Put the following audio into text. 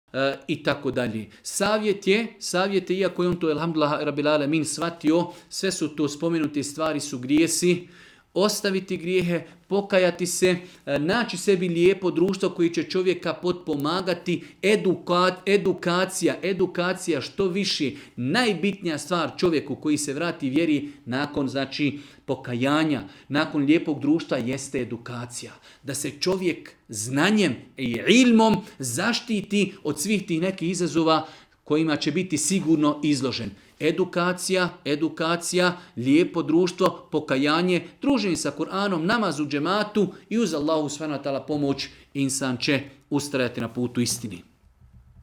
i tako dalje. Savjet je, iako je on to, elhamdulillah, rabbil alamin, shvatio, sve su to spomenute stvari, su grijesi, ostaviti grijehe, pokajati se, naći sebi lijepo društvo koji će čovjeka potpomagati, edukacija što više, najbitnija stvar čovjeku koji se vrati vjeri nakon pokajanja, nakon lijepog društva jeste edukacija. Da se čovjek znanjem i ilmom zaštiti od svih tih nekih izazova kojima će biti sigurno izložen. Edukacija, lijepo društvo, pokajanje, druženje sa Kur'anom, namaz u džematu i uz Allahu subhanahu wa ta'ala pomoć insan će ustrajati na putu istini.